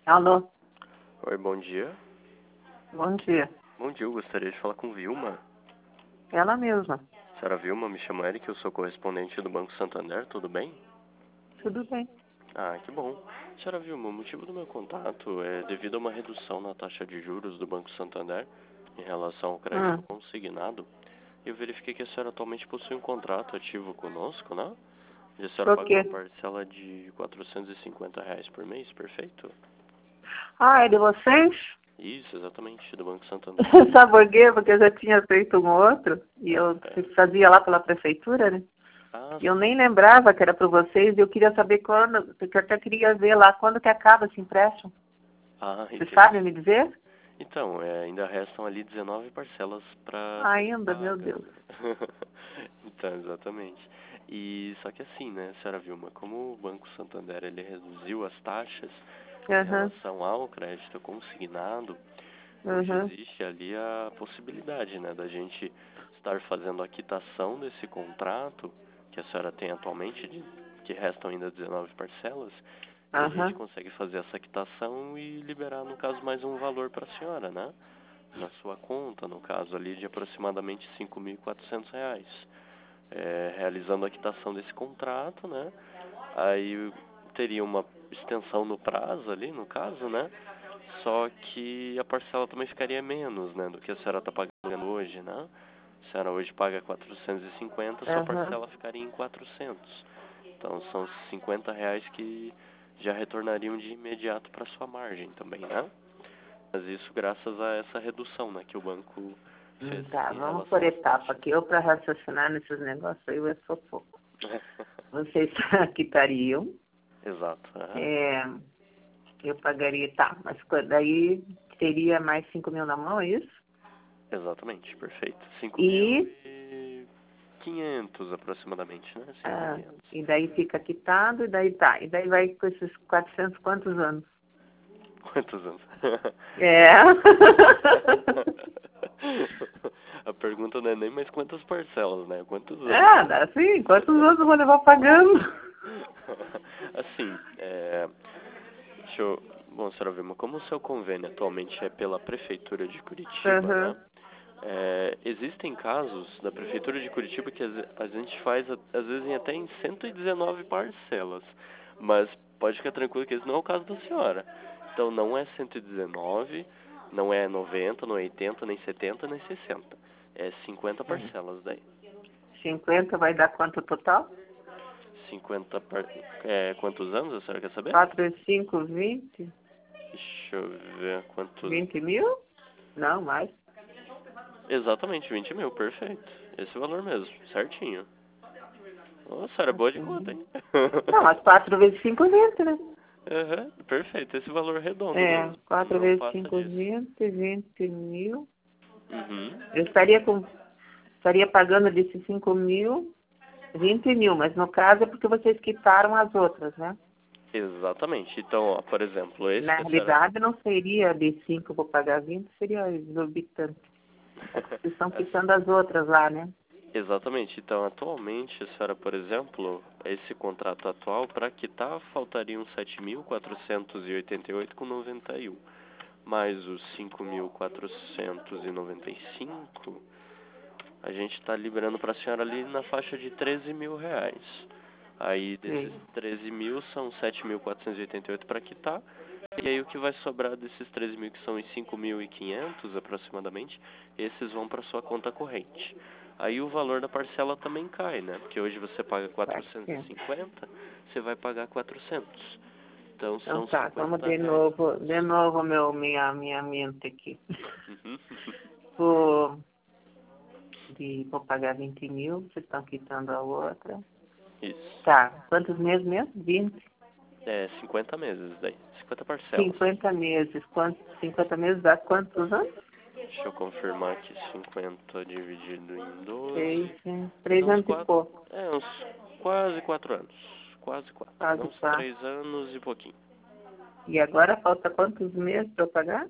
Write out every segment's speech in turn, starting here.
Alô, Oi, bom dia. bom dia. Bom dia, eu gostaria de falar com Vilma. Ela mesma. Senhora Vilma, me chamo Eric, eu sou correspondente do Banco Santander, tudo bem? Tudo bem. Ah, que bom. Senhora Vilma, o motivo do meu contato é devido a uma redução na taxa de juros do Banco Santander em relação ao crédito consignado. Eu verifiquei que a senhora atualmente possui um contrato ativo conosco, né? E a senhora Por paga quê? uma parcela de R$ 450 por mês, perfeito? Ah, é de vocês? Isso, exatamente, do Banco Santander. Sabe por quê? Porque eu já tinha feito um outro e eu fazia lá pela prefeitura, né? Ah, E eu nem lembrava que era para vocês e eu queria saber quando, porque eu até queria ver lá quando que acaba esse empréstimo. Você entendi. sabe me dizer? Então, ainda restam ali 19 parcelas para serem Ainda, meu pagas, Deus. né? Então, exatamente. E só que assim, né, senhora Vilma, como o Banco Santander ele reduziu as taxas em Aham, relação ao crédito consignado, hoje aham, existe ali a possibilidade, né, da gente estar fazendo a quitação desse contrato que a senhora tem atualmente, que restam ainda 19 parcelas, e a gente aham. consegue fazer essa quitação e liberar, no caso, mais um valor para a senhora, né? Na sua conta, no caso ali, de aproximadamente R$ 5.400. Realizando a quitação desse contrato, né? Aí teria uma extensão no prazo ali, no caso, né? Só que a parcela também ficaria menos, né? Do que a senhora está pagando hoje, né? A senhora hoje paga 450, sua Aham. parcela ficaria em 400. Então são R$ 50 que já retornariam de imediato para sua margem também, né? Mas isso graças a essa redução, né, que o banco fez Tá, em vamos por relação às etapa, taxas. que eu para raciocinar nesses negócios aí eu sou pouco. Vocês quitariam, Exato. é, eu pagaria, tá, mas daí teria mais 5.000 na mão, é isso? Exatamente, perfeito. E, 5.500 aproximadamente, né? ah, 5.500. e daí fica quitado, e daí tá. E daí vai com esses 400 quantos anos? Quantos anos? É. A pergunta não é nem mais quantas parcelas, né? Quantos anos? É, dá assim, quantos anos eu vou levar pagando? Assim, deixa eu... Bom, senhora Vilma, como o seu convênio atualmente é pela Prefeitura de Curitiba, né? Uhum. Existem casos da Prefeitura de Curitiba que a gente faz, às vezes, até em 119 parcelas. Mas pode ficar tranquilo que esse não é o caso da senhora. Então, não é 119, não é 90, não é 80, nem 70, nem 60. É 50 parcelas daí. 50 vai dar quanto total? 50 quantos anos a senhora quer saber? 4 e 5, 20? Deixa eu ver quantos... 20 mil? Não, mais. Exatamente, 20 mil, perfeito. Esse valor mesmo, certinho. Nossa, senhora é boa de conta, hein? Não, mas 4 vezes 5, 20, né? Uhum, perfeito, esse valor redondo É, mesmo. 4 Não vezes passa 5, disso. 20, 20 mil. Uhum. Eu estaria pagando desses 5 mil, 20 mil, mas no caso é porque vocês quitaram as outras, né? Exatamente. Então, ó, por exemplo, esse Na que a senhora... realidade não seria de 5 vou pagar 20, seria exorbitante. É porque vocês estão quitando as outras lá, né? Exatamente. Então, atualmente, a senhora, por exemplo, esse contrato atual, para quitar, faltariam 7.488,91. Mais os 5.495, a gente está liberando para a senhora ali na faixa de R$ 13.000. Aí desses Sim. 13 mil são 7.488 para quitar. E aí o que vai sobrar desses 13 mil, que são os 5.500 aproximadamente, esses vão para sua conta corrente. Aí o valor da parcela também cai, né? Porque hoje você paga 400. 450, você vai pagar 400. Então Então são tá, vamos R$ 50 a de menos. novo minha mente aqui. Uhum. Vou, vou pagar 20 mil, vocês estão quitando a outra. Isso. Tá, quantos meses mesmo? 20? 50 meses daí. 50 parcelas. 50 meses. 50 meses dá quantos anos? Deixa eu confirmar aqui. 50 dividido em 6, 12. 3 Dá uns anos e 4. pouco. Uns quase 4 anos. Quase 4. Dá Quase uns 4. 3 anos e pouquinho. E agora falta quantos meses para eu pagar?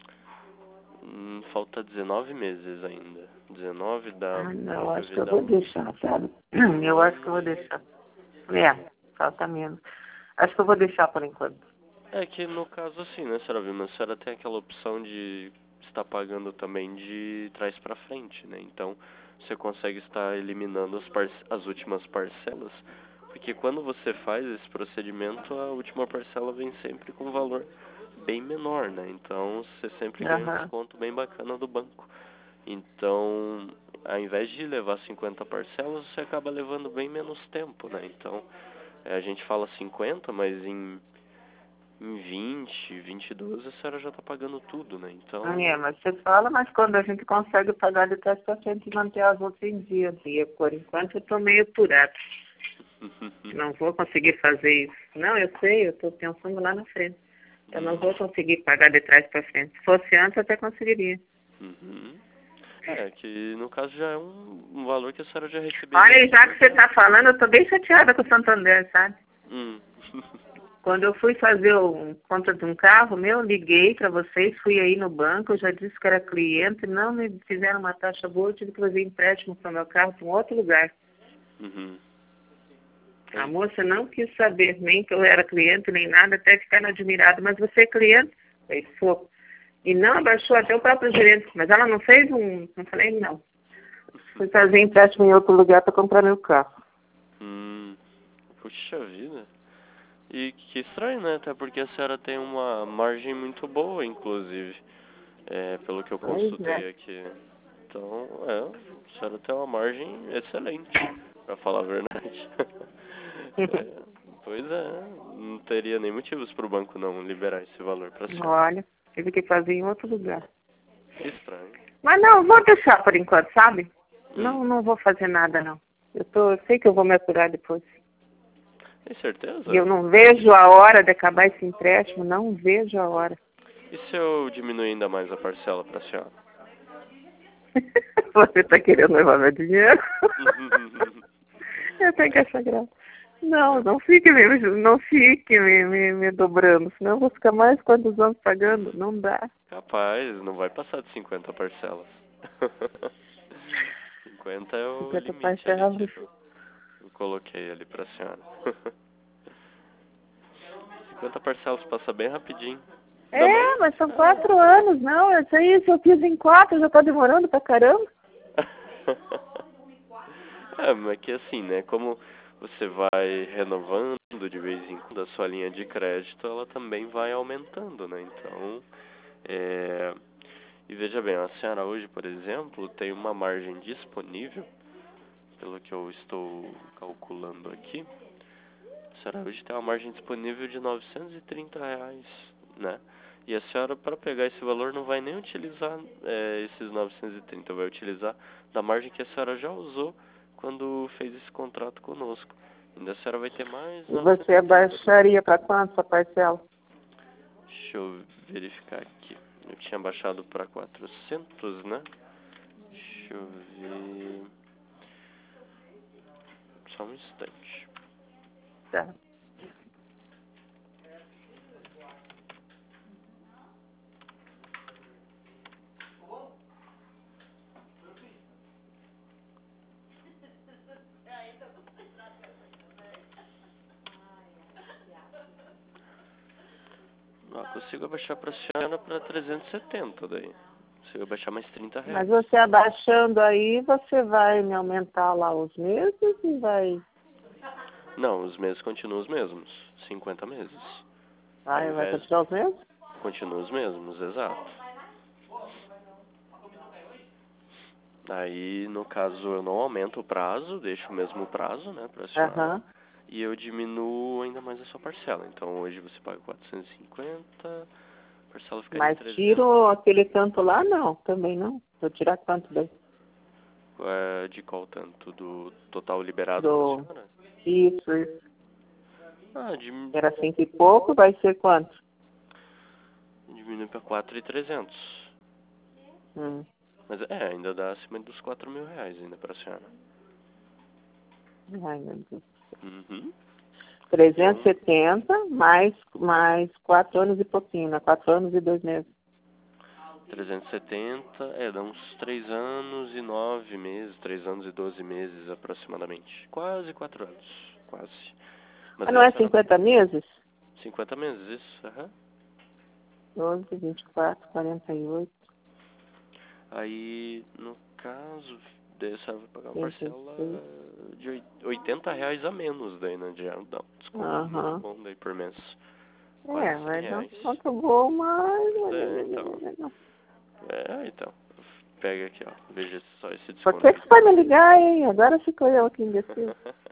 Falta 19 meses ainda. 19 dá. Ah, não, Deixa eu acho que ver, eu dá vou uns deixar, sabe? um Eu acho que eu ano vou e. deixar. É, falta menos. Acho que eu vou deixar por enquanto. É que no caso assim, né, senhora Vilma, a senhora tem aquela opção de estar pagando também de trás para frente, né? Então, você consegue estar eliminando as últimas parcelas, porque quando você faz esse procedimento, a última parcela vem sempre com um valor bem menor, né? Então, você sempre ganha um Aham. desconto bem bacana do banco. Então, ao invés de levar 50 parcelas, você acaba levando bem menos tempo, né? Então, a gente fala 50, mas em 20, 22 a senhora já está pagando tudo, né? Então, Mas você fala, mas quando a gente consegue pagar de trás para frente e manter as outras em dia, por enquanto eu estou meio apurada. Não vou conseguir fazer isso. Não, eu sei, eu estou pensando lá na frente. Eu não vou conseguir pagar de trás para frente. Se fosse antes, eu até conseguiria. uhum. É, que no caso já é um valor que a senhora já receberia. Olha, e já que você está falando, eu estou bem chateada com o Santander, sabe? Hum. Quando eu fui fazer conta de um carro meu, liguei para vocês, fui aí no banco, eu já disse que era cliente, não me fizeram uma taxa boa, eu tive que fazer empréstimo para o meu carro para um outro lugar. Uhum. A moça não quis saber nem que eu era cliente, nem nada, até ficaram admirado. Mas você é cliente? Eu sou. E não abaixou até o próprio gerente. Mas ela não fez um... Eu falei, não. Fui fazer empréstimo em outro lugar para comprar meu carro. Puxa vida. E que estranho, né? Até porque a senhora tem uma margem muito boa, inclusive. Pelo que eu Pois consultei é. aqui. Então, a senhora tem uma margem excelente, pra falar a verdade. Pois é, não teria nem motivos pro banco não liberar esse valor pra senhora. Olha, tive que fazer em outro lugar. Que estranho. Mas não, vou deixar por enquanto, sabe? Hum. Não vou fazer nada, não. Eu sei que eu vou me apurar depois. Tem E eu certeza? não vejo a hora de acabar esse empréstimo, não vejo a hora. E se eu diminuir ainda mais a parcela pra senhora? Você está querendo levar meu dinheiro? Eu tenho que achar graça. Não, não fique me dobrando, senão eu vou ficar mais quantos anos pagando? Não dá. Capaz, não vai passar de 50 parcelas. 50 é o 50 limite ali que parcelas. eu coloquei ali pra senhora. 50 parcelas passa bem rapidinho. Ainda mais. Mas são 4 anos, não. Isso aí, se eu fiz em 4, já tá demorando pra caramba. Mas que assim, né? Como você vai renovando de vez em quando a sua linha de crédito, ela também vai aumentando, né? Então, e veja bem, a senhora hoje, por exemplo, tem uma margem disponível, pelo que eu estou calculando aqui. A senhora hoje tem uma margem disponível de R$ 930, né? E a senhora, para pegar esse valor, não vai nem utilizar esses 930, vai utilizar da margem que a senhora já usou quando fez esse contrato conosco. Ainda a senhora vai ter mais E você 930. abaixaria para quanto essa parcela? Deixa eu verificar aqui. Eu tinha baixado para 400, né? Deixa eu ver. Só um instante. Tá. Consigo abaixar para a senhora para 370 daí. Consigo abaixar mais Mas R$ 30. você abaixando aí, você vai me aumentar lá os meses e vai... Não, os meses continuam os mesmos. 50 meses. Ao Vai invés... continuar os meses? Continuam os mesmos, exato. Aí, no caso, eu não aumento o prazo, deixo o mesmo prazo, né, pra senhora. Aham. E eu diminuo ainda mais a sua parcela. Então, hoje você paga 450, a parcela ficaria em Mas 300. tiro aquele tanto lá? Não, também não. Vou tirar quanto daí? De qual tanto? Do total liberado pra Do... senhora? Isso. De Era 5 e pouco, vai ser quanto? diminui para 4.300. Hum. Mas ainda dá acima dos R$ 4.000 ainda pra senhora. Ai, meu Deus. Uhum. Então, 370 mais 4 anos e pouquinho, né? 4 anos e 2 meses. 370, dá uns 3 anos e 9 meses, 3 anos e 12 meses aproximadamente. Quase 4 anos, quase. Mas Mas aí não a é senhora, 50 meses? 50 meses, isso. Aham. 12, 24, 48. Aí, no caso, daí a senhora vai pagar uma 36. parcela de R$80 a menos daí, né? Já dá um desconto muito bom daí por mês. Quase Vai dar um R$100. desconto bom, mas... Então. Pega aqui, ó. Veja só esse Por desconto. que você vai me ligar, hein? Agora ficou eu aqui indeciso.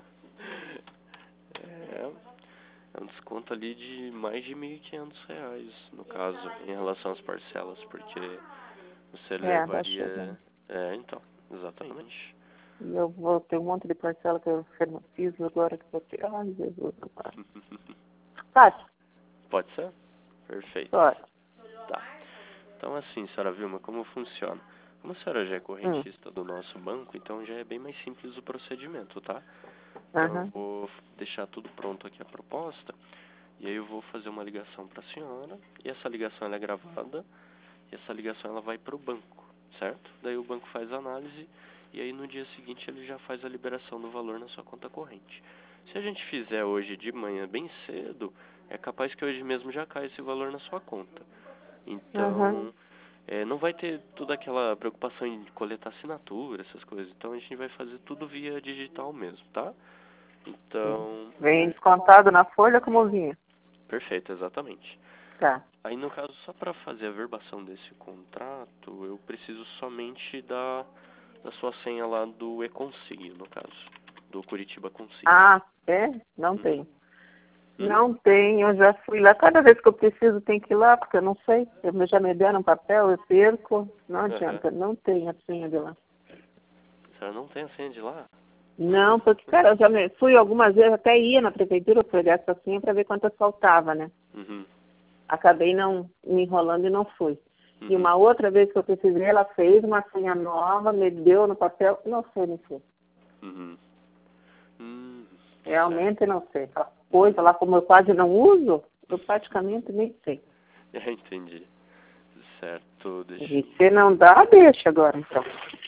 É um desconto ali de mais de R$1.500, no caso, em relação às parcelas, porque você levaria... então, exatamente. E eu vou ter um monte de parcela que eu fiz agora que vou ter. Ai, Jesus, amado. Tá. Pode ser? Perfeito. Pode. Tá. Então, assim, senhora Vilma, como funciona? Como a senhora já é correntista do nosso banco, então já é bem mais simples o procedimento, tá? Então eu vou deixar tudo pronto aqui a proposta, e aí eu vou fazer uma ligação para a senhora, e essa ligação ela é gravada, e essa ligação ela vai para o banco, certo? Daí o banco faz a análise, e aí no dia seguinte ele já faz a liberação do valor na sua conta corrente. Se a gente fizer hoje de manhã bem cedo, é capaz que hoje mesmo já caia esse valor na sua conta. Então, não vai ter toda aquela preocupação em coletar assinatura, essas coisas. Então a gente vai fazer tudo via digital mesmo, tá? Então... Vem descontado na folha como vinha. Perfeito, exatamente. Tá. Aí no caso, só para fazer a verbação desse contrato, eu preciso somente da sua senha lá do eConsig, no caso. Do Curitiba Consig. Não tem. Não tem, eu já fui lá. Cada vez que eu preciso tem que ir lá, porque eu não sei. Eu já me deram um papel, eu perco. Não adianta, não tem a senha de lá. A senhora não tem a senha de lá? Não, porque, cara, eu já fui algumas vezes, até ia na prefeitura pegar essa senha para ver quanto faltava, né? Acabei não me enrolando e não fui. E uma outra vez que eu precisei, ela fez uma senha nova, me deu no papel, não sei, não sei. Realmente não sei. Aquela coisa lá, como eu quase não uso, eu praticamente nem sei. Entendi. Certo, deixa E se não dá, deixa agora, então.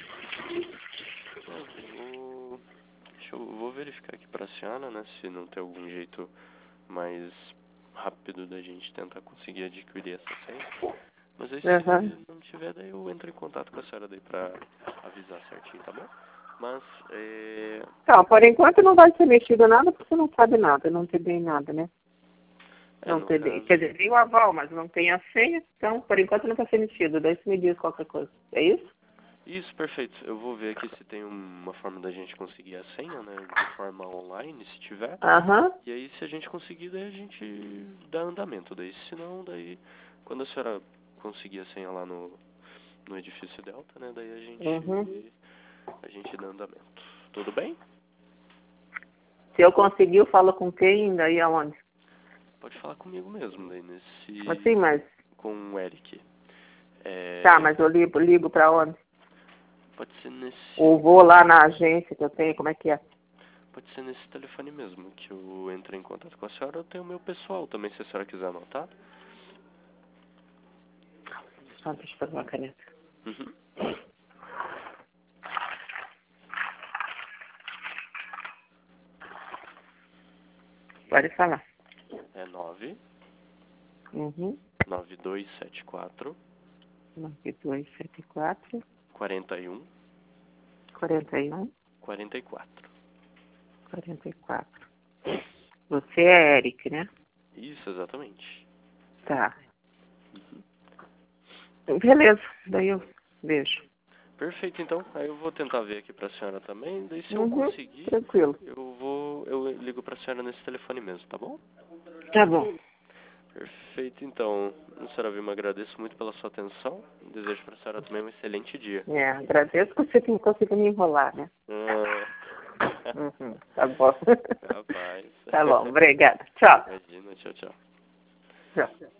Vou verificar aqui para a senhora, né, se não tem algum jeito mais rápido da gente tentar conseguir adquirir essa senha. Mas aí se não tiver, daí eu entro em contato com a senhora daí para avisar certinho, tá bom? Mas, Então, por enquanto não vai ser mexido nada, porque não sabe nada, não tem bem nada, né? Não tem bem. Quer dizer, tem o aval, mas não tem a senha, então, por enquanto não vai ser mexido. Daí você me diz qualquer coisa. É isso? Isso, perfeito. Eu vou ver aqui se tem uma forma da gente conseguir a senha, né, de forma online, se tiver. E aí, se a gente conseguir, daí a gente dá andamento. Daí, se não, daí, quando a senhora conseguir a senha lá no edifício Delta, né, daí a gente dá andamento. Tudo bem? Se eu conseguir, eu falo com quem, daí aonde? Pode falar comigo mesmo, daí nesse... Sim, mas... Com o Eric. Tá, mas eu ligo pra onde? Pode ser nesse... Ou vou lá na agência que eu tenho, como é que é? Pode ser nesse telefone mesmo, que eu entro em contato com a senhora. Eu tenho o meu pessoal também, se a senhora quiser anotar. Só deixa eu pegar uma caneta. Pode falar. É 9274 9274 41 44. Você é Eric, né? Isso, exatamente. Tá. Beleza, daí eu vejo. Perfeito, então. Aí eu vou tentar ver aqui pra senhora também. Daí se eu conseguir, tranquilo. Eu ligo pra senhora nesse telefone mesmo, tá bom? Tá bom. Perfeito, então. Senhora Vilma, agradeço muito pela sua atenção. Desejo pra senhora também um excelente dia. Agradeço que você conseguiu me enrolar, né? Tá bom. Capaz. Tá bom, obrigada. Tchau. Imagina, tchau, tchau. Tchau.